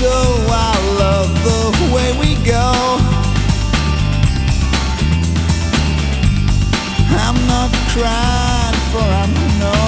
So I love the way we go. I'm not crying, for I know